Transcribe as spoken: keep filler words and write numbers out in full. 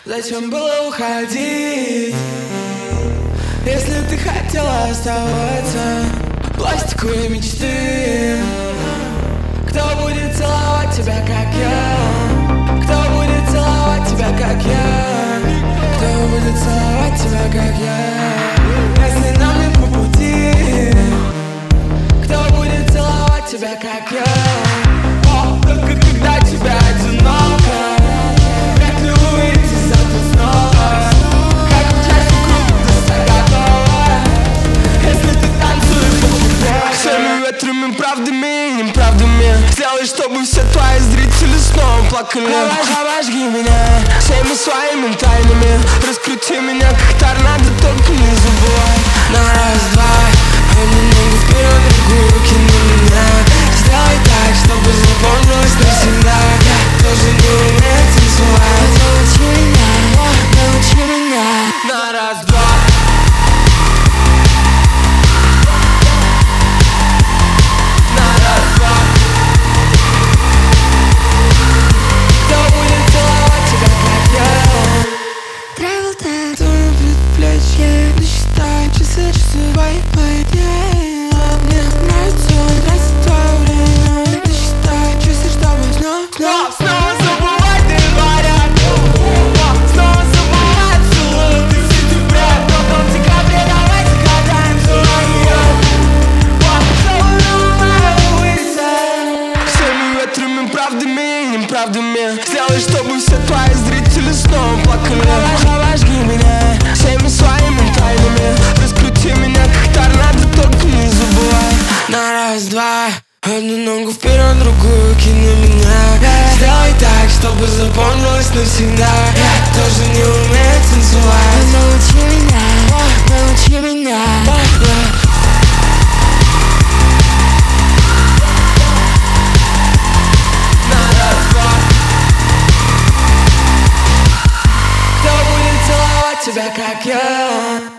Зачем было уходить, если ты хотела оставаться? Пластиковые мечты. Кто будет целовать тебя, как я? Кто будет целовать тебя, как я? Кто будет целовать тебя, как я? Если нам не по пути, кто будет целовать тебя, как я? О, только когда тебя одиноко, как не выйти за ты снова, как участник группы ты вся готова, если ты танцуешь по футболу. Всеми ветрами, правдами и неправдами сделай, чтобы все твои зрители снова плакали. Обожги меня всеми своими тайнами, раскрути меня как торнадо, только не забывай. На раз-два, одну ногу вперед, другую кину меня. Сделай так, чтобы запомнилось навсегда. Я тоже не умею танцевать. Научи меня, научи меня. На раз-два. На раз-два. Кто будет целовать тебя, как я? Travel time, твое предплечье. Насчитай часы, часы, бай, бай, мне нравится, нравится твое время. Насчитай часы, чтобы снова, снова, снова забывать ты говорят. Снова забывать целую ты сентября. Потом в декабре давай загадаем желание. Целую мою улицу. Всеми ветрами, правдами и неправдами сделай, чтобы все твои зрители снова плакали. Обожги меня всеми своими тайнами, раскрути меня как торнадо, только не забывай. На раз-два, одну ногу вперед, другую кину меня. Сделай так, чтобы запомнилось навсегда. Я тоже не умею танцевать. Научи меня, научи меня. На раз-два. Кто будет целовать тебя, как я?